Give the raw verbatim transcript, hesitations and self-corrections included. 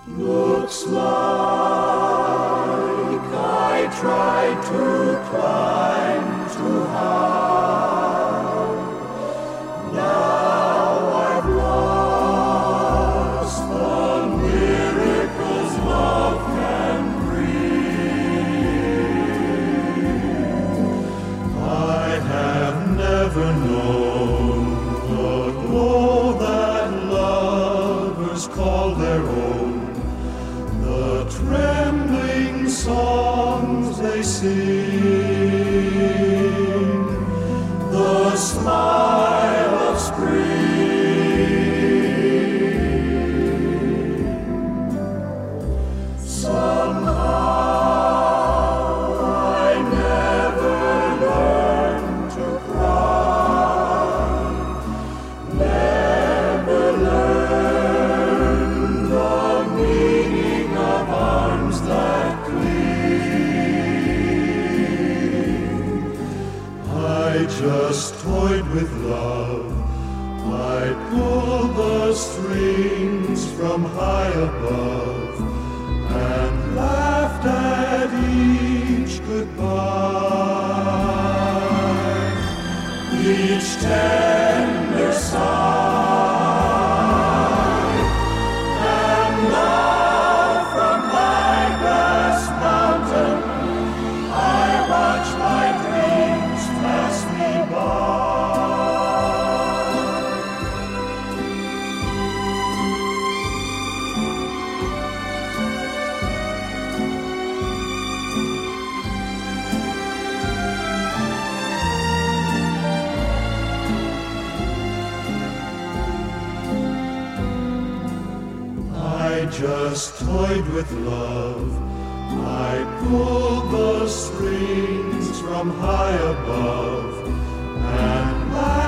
Looks like I tried to climb too high. Now I've lost the miracles love can bring. I have never known the glow that lovers call their own. The trembling songs they sing, the smile of spring. Somehow I never learned to cry, never learned the meaning of arms that cling. I just toyed with love. I pulled the strings from high above and laughed at each goodbye, each tender sigh, and now from my glass mountain I watch my dreams pass me by. I just toyed with love. I pulled the strings from high above and laughed